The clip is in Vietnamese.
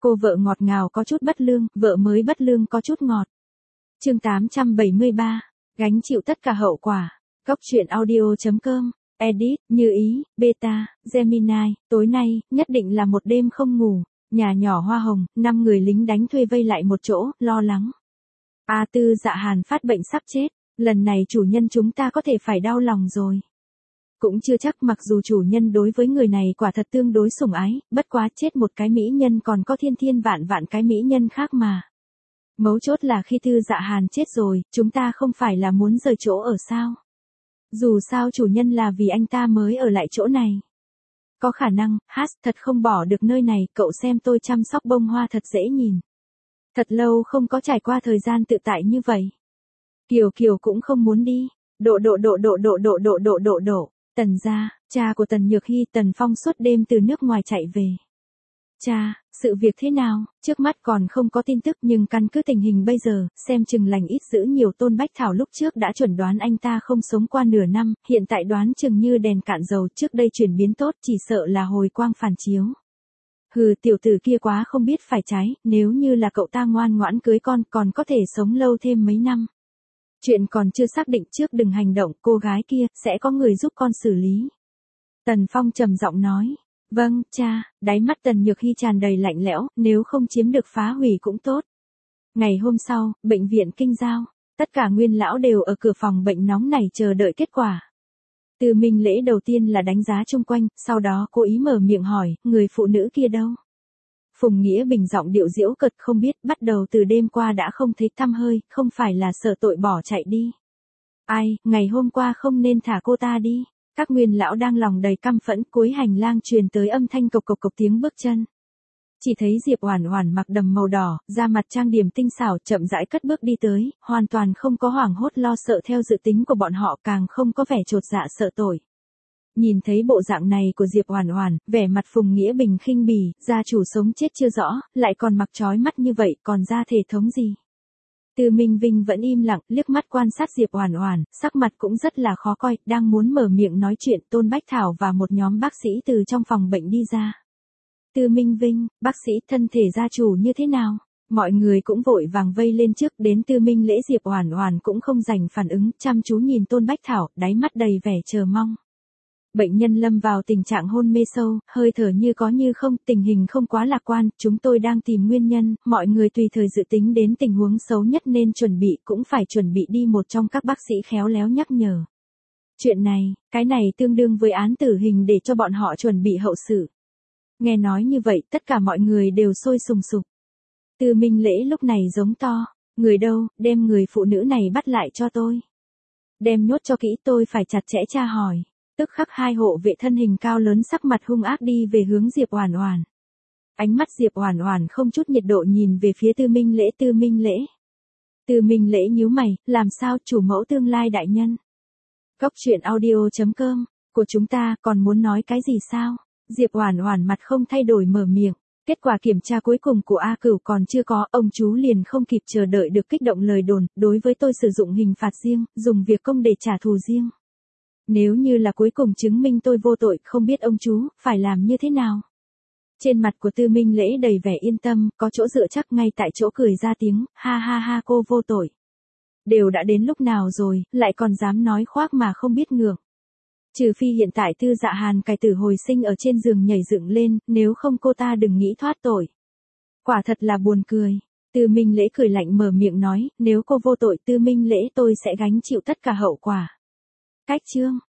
Cô vợ ngọt ngào có chút bất lương, vợ mới bất lương có chút ngọt. Chương 873, gánh chịu tất cả hậu quả. Góc truyện audio.com, edit, Như Ý, Beta, Gemini, tối nay, nhất định là một đêm không ngủ. Nhà nhỏ hoa hồng, 5 người lính đánh thuê vây lại một chỗ, lo lắng. Tư Dạ Hàn phát bệnh sắp chết, lần này chủ nhân chúng ta có thể phải đau lòng rồi. Cũng chưa chắc, mặc dù chủ nhân đối với người này quả thật tương đối sủng ái, bất quá chết một cái mỹ nhân còn có thiên thiên vạn vạn cái mỹ nhân khác mà. Mấu chốt là khi Tư Dạ Hàn chết rồi, chúng ta không phải là muốn rời chỗ ở sao? Dù sao chủ nhân là vì anh ta mới ở lại chỗ này. Có khả năng, thật không bỏ được nơi này, cậu xem tôi chăm sóc bông hoa thật dễ nhìn. Thật lâu không có trải qua thời gian tự tại như vậy. Kiều Kiều cũng không muốn đi. Độ. Tần gia, cha của Tần Nhược Hy, Tần Phong suốt đêm từ nước ngoài chạy về. Cha, sự việc thế nào? Trước mắt còn không có tin tức, nhưng căn cứ tình hình bây giờ, xem chừng lành ít dữ nhiều. Tôn Bách Thảo lúc trước đã chuẩn đoán anh ta không sống qua nửa năm, hiện tại đoán chừng như đèn cạn dầu, trước đây chuyển biến tốt chỉ sợ là hồi quang phản chiếu. Hừ, tiểu tử kia quá không biết phải trái, nếu như là cậu ta ngoan ngoãn cưới con còn có thể sống lâu thêm mấy năm. Chuyện còn chưa xác định trước đừng hành động, cô gái kia, sẽ có người giúp con xử lý. Tần Phong trầm giọng nói. Vâng, cha. Đáy mắt Tần Nhược Hy tràn đầy lạnh lẽo, nếu không chiếm được phá hủy cũng tốt. Ngày hôm sau, bệnh viện Kinh Giao, tất cả nguyên lão đều ở cửa phòng bệnh nóng này chờ đợi kết quả. Từ Minh Lễ đầu tiên là đánh giá chung quanh, sau đó cố ý mở miệng hỏi, người phụ nữ kia đâu? Phùng Nghĩa Bình giọng điệu giễu cợt, không biết, bắt đầu từ đêm qua đã không thấy tăm hơi, không phải là sợ tội bỏ chạy đi. Ai, ngày hôm qua không nên thả cô ta đi. Các nguyên lão đang lòng đầy căm phẫn, cuối hành lang truyền tới âm thanh cộc cộc cộc tiếng bước chân. Chỉ thấy Diệp Oản Oản mặc đầm màu đỏ, da mặt trang điểm tinh xảo, chậm rãi cất bước đi tới, hoàn toàn không có hoảng hốt lo sợ theo dự tính của bọn họ, càng không có vẻ chột dạ sợ tội. Nhìn thấy bộ dạng này của Diệp Oản Oản, vẻ mặt Phùng Nghĩa Bình khinh bỉ, gia chủ sống chết chưa rõ, lại còn mặc trói mắt như vậy, còn ra thể thống gì? Từ Minh Vinh vẫn im lặng, liếc mắt quan sát Diệp Oản Oản, sắc mặt cũng rất là khó coi, đang muốn mở miệng nói chuyện, Tôn Bách Thảo và một nhóm bác sĩ từ trong phòng bệnh đi ra. Từ Minh Vinh, bác sĩ, thân thể gia chủ như thế nào? Mọi người cũng vội vàng vây lên trước, đến Từ Minh Lễ Diệp Oản Oản cũng không dành phản ứng, chăm chú nhìn Tôn Bách Thảo, đáy mắt đầy vẻ chờ mong. Bệnh nhân lâm vào tình trạng hôn mê sâu, hơi thở như có như không, tình hình không quá lạc quan, chúng tôi đang tìm nguyên nhân, mọi người tùy thời dự tính đến tình huống xấu nhất nên chuẩn bị, cũng phải chuẩn bị đi, một trong các bác sĩ khéo léo nhắc nhở. Chuyện này, cái này tương đương với án tử hình để cho bọn họ chuẩn bị hậu sự. Nghe nói như vậy, tất cả mọi người đều sôi sùng sục. Từ Minh Lễ lúc này giống to, người đâu, đem người phụ nữ này bắt lại cho tôi. Đem nhốt cho kỹ, tôi phải chặt chẽ tra hỏi. Tức khắc hai hộ vệ thân hình cao lớn sắc mặt hung ác đi về hướng Diệp Oản Oản. Ánh mắt Diệp Oản Oản không chút nhiệt độ nhìn về phía Tư Minh Lễ. Tư Minh Lễ. Tư Minh Lễ nhíu mày, làm sao, chủ mẫu tương lai đại nhân? Góc truyện audio.com, của chúng ta còn muốn nói cái gì sao? Diệp Oản Oản mặt không thay đổi mở miệng. Kết quả kiểm tra cuối cùng của A Cửu còn chưa có, ông chú liền không kịp chờ đợi được kích động lời đồn, đối với tôi sử dụng hình phạt riêng, dùng việc công để trả thù riêng. Nếu như là cuối cùng chứng minh tôi vô tội, không biết ông chú phải làm như thế nào? Trên mặt của Tư Minh Lễ đầy vẻ yên tâm, có chỗ dựa chắc, ngay tại chỗ cười ra tiếng, ha ha ha, cô vô tội. Đều đã đến lúc nào rồi, lại còn dám nói khoác mà không biết ngượng. Trừ phi hiện tại Tư Dạ Hàn cải tử hồi sinh ở trên giường nhảy dựng lên, nếu không cô ta đừng nghĩ thoát tội. Quả thật là buồn cười. Tư Minh Lễ cười lạnh mở miệng nói, nếu cô vô tội Tư Minh Lễ tôi sẽ gánh chịu tất cả hậu quả. Cách chương.